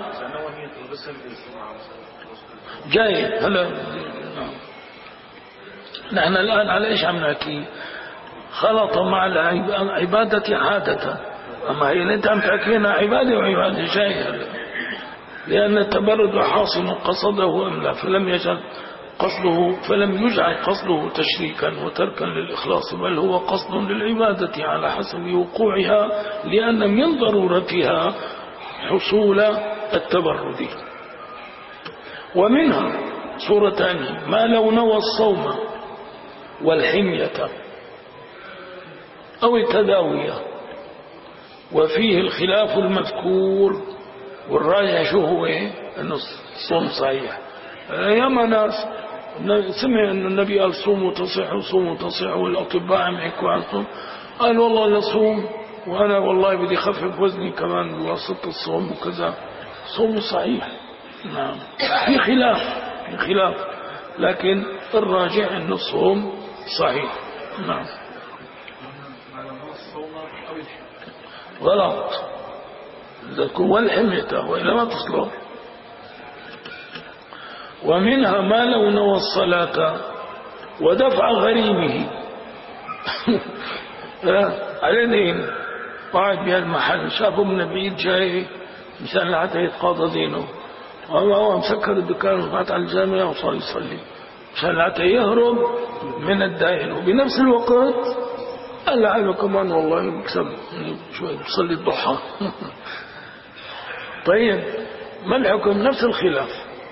جاي هلا. نعم. نحن الآن على إيش عم نحكي؟ خلط مع العبادة عادة، أما هي اللي أنت عم تحكينا عبادة وعبادة جاي، لأن التبرد حاصل قصده أم لا، فلم يجعل قصده تشريكا وتركا للإخلاص، بل هو قصد للعبادة على حسب وقوعها، لأن من ضرورتها حصول التبرد. ومنها صورتان ما لو نوى الصوم والحمية أو التداوية، وفيه الخلاف المذكور، والراجح شو هو؟ أنه الصوم صحيح. ياما ناس سمع أن النبي قال صوموا تصحوا صوموا تصحوا، والأطباء عم يحكوا عن الصوم، قال والله لصوم وأنا والله بدي خفف وزني كمان بواسطة الصوم وكذا. صوم صحيح. نعم. في خلاف لكن الراجح أن الصوم صحيح. نعم. غلط والحمية وإلا ما تصلح. ومنها ما لو نوى الصلاة ودفع غريمه. علينا قاعد بهالمحل شافه من بعيد جاي مشان حتى يتقاضى دينه، هو مسكر الدكان وقعد على الجامعة وصار يصلي مشان حتى يهرب من الدائن، وبنفس الوقت لعله كمان والله يكسب شوي بصلي الضحى. طيب ما الحكم؟ نفس الخلاف.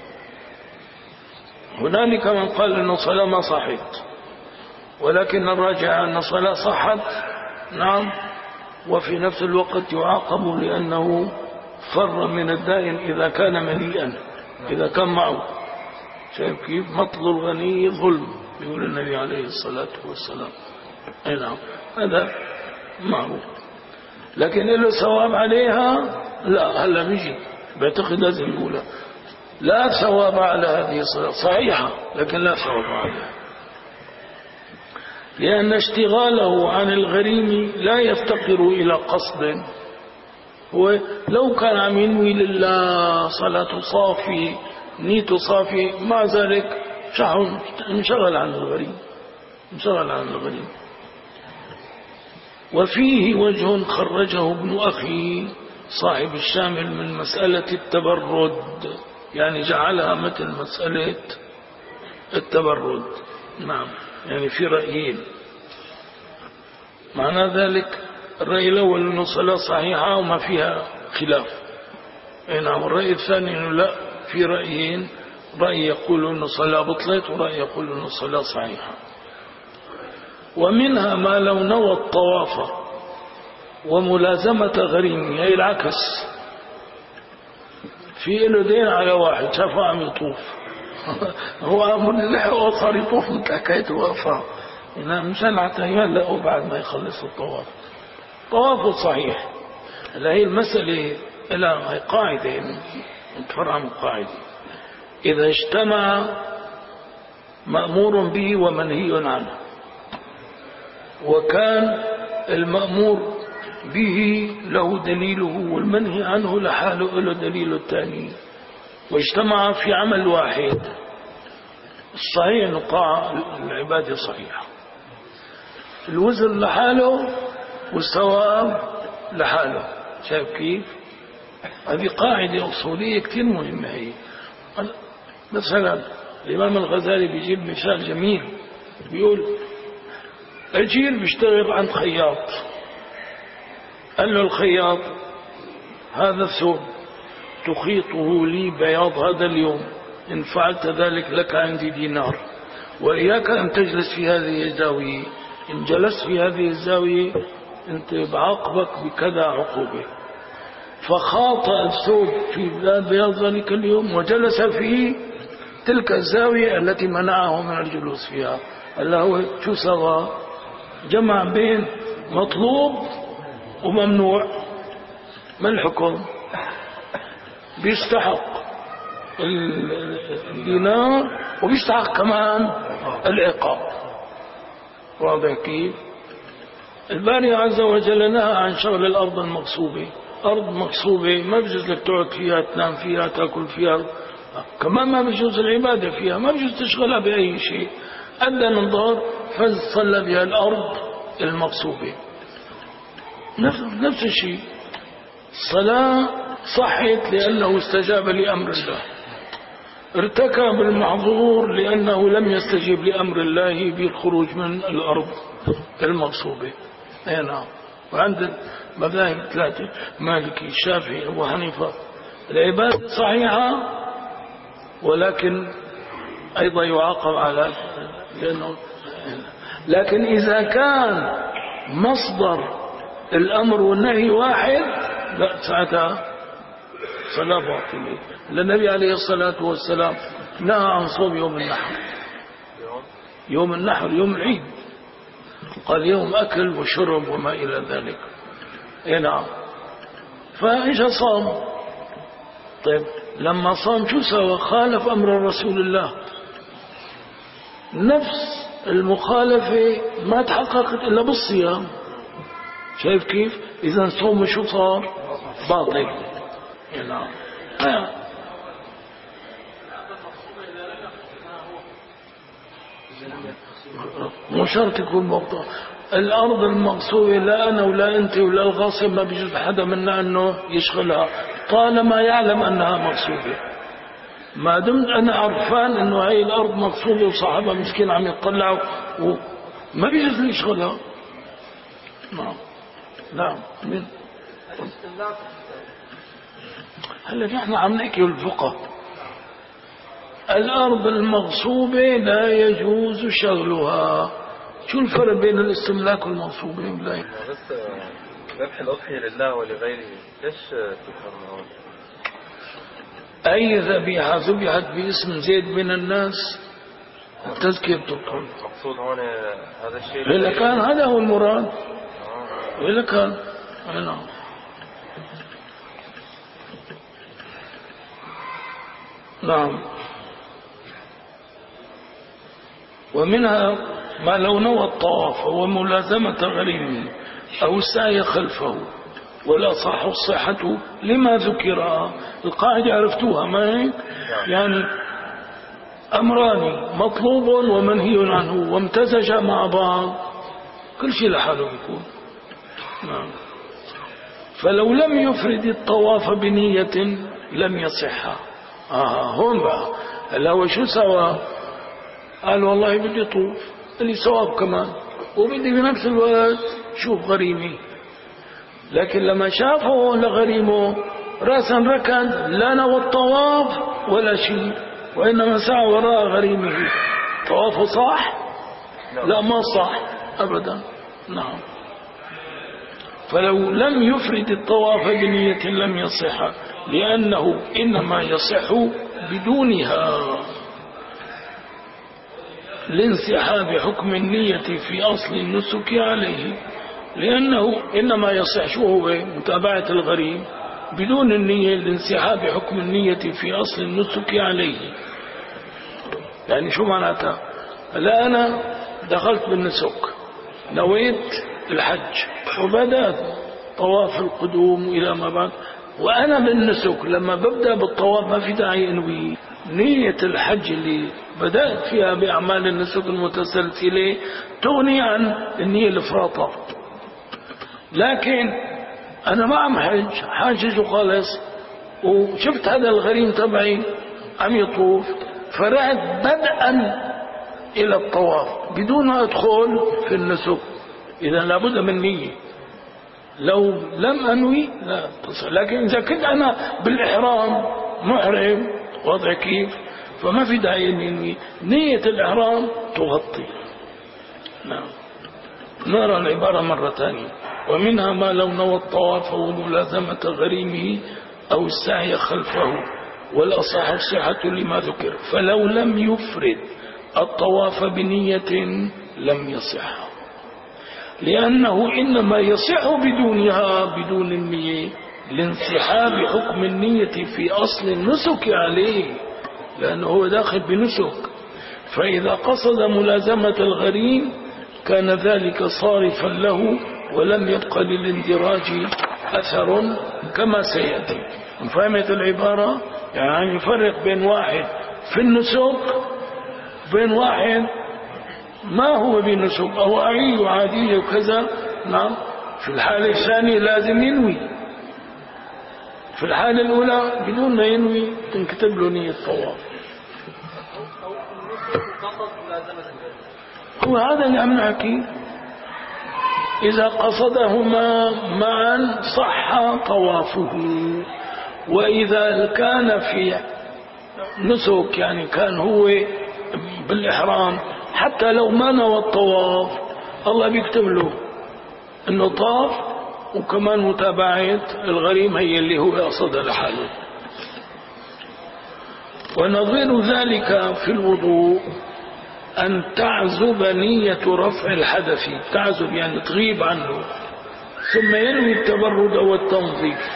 هنالك من قال أن الصلاة ما صحت، ولكن الراجع أن الصلاة صحت نعم، وفي نفس الوقت يعاقب لأنه فر من الدائن إذا كان مليئا، إذا كان معه. شايف كيف؟ مطل الغني ظلم، يقول النبي عليه الصلاة والسلام. نعم هذا معروف. لكن له ثواب عليها؟ لا، هلا بيجي بعتقد لازم يقولها لا ثواب على هذه الصلاة، صحيحة لكن لا ثواب عليها، لأن اشتغاله عن الغريم لا يفتقر إلى قصد. هو لو كان عم ينوي لله صلاة صافي نيته صافي، مع ذلك انشغل عن الغريم، انشغل عن الغريم. وفيه وجه خرجه ابن أخي صاحب الشامل من مسألة التبرد، يعني جعلها مثل مسألة التبرد. نعم، يعني في رأيين. معنى ذلك الرأي الأول أنه صلاة صحيحة وما فيها خلاف. نعم. الرأي الثاني أنه لا، في رأيين، رأي يقول أنه صلاة بطلت، ورأي يقول أنه صلاة صحيحة. ومنها ما لو نوى الطواف وملازمة غريمه، أي العكس، في له دين على واحد شافه عم يطوف هو من اللحق صار يطوف مثل حكاية الوفاء، مشان حتى يهلأوا بعد ما يخلص الطواف. طوافه صحيح. هي المسألة لها قاعدة متفرعة من قاعدة: إذا اجتمع مأمور به ومنهي عنه، وكان المأمور به له دليله والمنهي عنه لحاله له دليل الثاني، واجتمع في عمل واحد، الصحيح نقاع العبادة صحيحة، الوزر لحاله والثواب لحاله. شايف كيف؟ هذه قاعدة أصولية كتير مهمة. هي مثلا الإمام الغزالي بيجيب مثال جميل، بيقول أجير بيشتغل عند خياط، قال له الخياط: هذا الثوب تخيطه لي بياض هذا اليوم، إن فعلت ذلك لك عندي دينار، وإياك أن تجلس في هذه الزاوية، إن جلست في هذه الزاوية أنت بعاقبك بكذا عقوبة. فخاط الثوب في بياض ذلك اليوم وجلس في تلك الزاوية التي منعه من الجلوس فيها. قال له شو سوى؟ جمع بين مطلوب وممنوع. ما الحكم؟ بيستحق الدينار وبيستحق كمان العقاب. واضح كيف؟ الباري عز وجل نهى عن شغل الأرض المغصوبة. أرض مغصوبة ما بيجوز لك تقعد فيها، تنام فيها، تأكل فيها، كمان ما بيجوز العبادة فيها، ما بيجوز تشغلها بأي شيء. أدى نظار فصلى بها الأرض المغصوبة. نفس الشيء، الصلاة صحت لأنه استجاب لأمر الله، ارتكب المحظور لأنه لم يستجيب لأمر الله بالخروج من الأرض المغصوبة. نعم. وعند مذاهب ثلاثة: مالكي، الشافعي، أبو حنيفة، العبادة صحيحة، ولكن أيضا يعاقب على لأنه. لكن إذا كان مصدر الأمر والنهي واحد، لا، ساعتها صلاة باطلة. النبي عليه الصلاة والسلام نهى عن صوم يوم النحر. يوم النحر يوم العيد، قال يوم أكل وشرب وما إلى ذلك. نعم. فإيش صام؟ طيب لما صام شو سوى؟ خالف أمر رسول الله. نفس المخالفة ما تحققت إلا بالصيام. شايف كيف؟ إذا صوم شو صار؟ باطل. نعم. مو شرط يكون موضوع. الأرض المغصوبة لا أنا ولا أنت ولا الغاصب ما بيجوز حدا منا أنه يشغلها طالما يعلم أنها مغصوبة. ما دمت أنا عرفان أنه هاي الأرض مغصوبة وصاحبها مسكين عم يطلع وما بيجوز يشغلها. نعم نعم. هلا نحن عم نحكي الفقه. الأرض المغصوبة لا يجوز شغلها. شو الفرق بين الاستملاك والمغصوبة؟ لا بس ذبح الأضحية لله ولغيره ليش تفهم هون؟ أي ذبيحة ذبحت باسم زيد بن الناس التزكية بتدخل. مقصود هون هذا الشيء إذا كان هذا هو المراد إذا كان نعم. نعم. ومنها ما لو نوى الطواف وملازمة غريمه أو السعي خلفه والأصح الصحة لما ذكر. القاعدة عرفتوها ما هيك؟ يعني أمران مطلوب ومنهي عنه وامتزجا مع بعض كل شيء لحاله يكون. نعم. فلو لم يفرد الطواف بنية لم يصح. هون بقى هلا هو شو سوى؟ قال والله بدي طوف اللي ثواب كمان وبدي بنفس الوقت شوف غريمي. لكن لما شافه لغريمه رأسا ركض لا نوى الطواف ولا شيء وإنما سعى وراء غريمه. طوافه صح؟ لا ما صح أبدا. نعم. فلو لم يفرد الطواف بنية لم يصح لأنه إنما يصح بدونها لانسحاب حكم النية في أصل النسك عليه. لأنه إنما يصح شو هو متابعة الغريم بدون النية لانسحاب حكم النية في أصل النسك عليه. يعني شو معناتها؟ لا أنا دخلت بالنسك نويت الحج وبدأت طواف القدوم إلى ما بعد وأنا بالنسك لما ببدأ بالطواف ما في داعي أنوي نية الحج اللي بدأت فيها بأعمال النسك المتسلسلة تغني عن النية الإفراطة. لكن أنا ما عم حاجز وخلص وشفت هذا الغريم تبعي عم يطوف فرعت بدءا إلى الطواف بدون ما أدخل في النسك. إذا لابد من نية. لو لم أنوي لا تصل. لكن إذا كنت أنا بالإحرام محرم وضع كيف فما في داعي أنوي. نية الإحرام تغطي. نعم. نرى العبارة مرة ثانية. ومنها ما لو نوى الطواف وملازمة غريمه أو السعي خلفه والأصح الصحة لما ذكر. فلو لم يفرد الطواف بنية لم يصح لأنه إنما يصح بدونها بدون النية لانسحاب حكم النية في أصل النسك عليه لأنه هو داخل بنسك. فإذا قصد ملازمة الغريم كان ذلك صارفا له ولم يبقى للاندراج أثر كما سيأتي. فهمت العبارة؟ يعني يفرق بين واحد في النسك بين واحد ما هو بنسك أو أعي وعادية وكذا. نعم. في الحالة الثانية لازم ينوي. في الحالة الأولى بدون ما ينوي تنكتب له نية الطواف. هو هذا اللي عم نحكي. إذا قصدهما معا صح طوافه. وإذا كان في نسك يعني كان هو بالإحرام حتى لو ما نوى الطواف الله بيكتب له انه طاف وكمان متابعة الغريم هي اللي هو قصد لحاله. ونظير ذلك في الوضوء أن تعزب نية رفع الحدث. تعزب يعني تغيب عنه ثم ينوي التبرد أو التنظيف.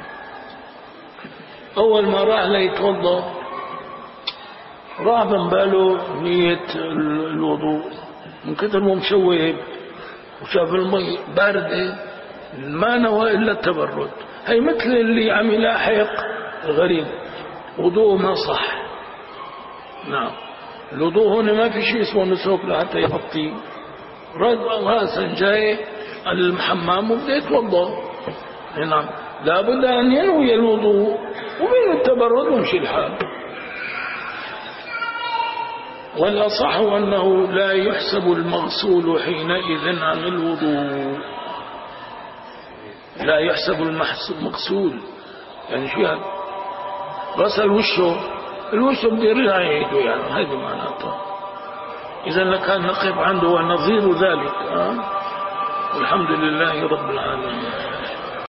أول ما راح ليتوضأ راح من باله نية الوضوء من كتر ما مشوه وشاف المي باردة ما نوى إلا التبرد. هي مثل اللي عم يلاحق الغريب وضوءه ما صح. نعم. الوضوء هنا ما في شيء اسمه نسوك لحتى يغطي رد راسا جاي الحمام وبدأ يتوضأ. نعم. لابد أن ينوي الوضوء ومن التبرد ومشي الحال. والأصح أنه لا يحسب المغسول حينئذ عن الوضوء لا يحسب المقسول يعني شو يعني غسل وشه الوش بده يرجع يعيده يعني هذه معناته. إذا لكان نقف عنده ونظير ذلك والحمد لله رب العالمين.